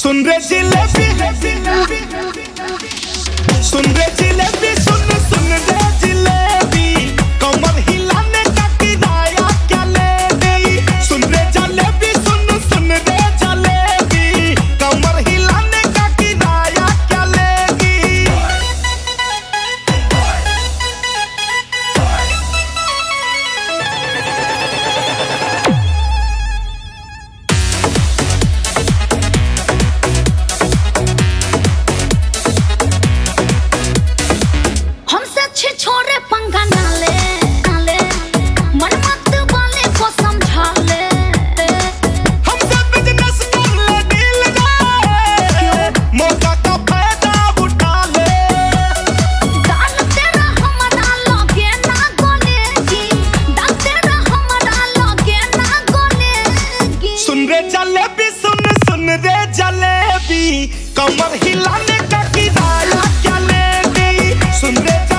सुन रे जिलेबी, सुन रे जिलेबी, सुन सुन रे जिलेबी, कमर हिलाने का किराया क्या लेगी। सुन रे जलेबी, सुन सुन रे जलेबी, कमर हिलाने का किराया क्या लेगी। छोरे पंगा ना ले, मन मत वाले को समझा ले। हमसे बिजनेस कर ले, डील ले, मौका का फायदा उठा ले। दाल तेरा हमारा लगे ना गोलेगी, दाल तेरा हमारा लगे ना गोलेगी। सुन रे जलेबी, सुन सुन रे जलेबी, कमर हिलाने का किराया क्या लेगी। सुन रे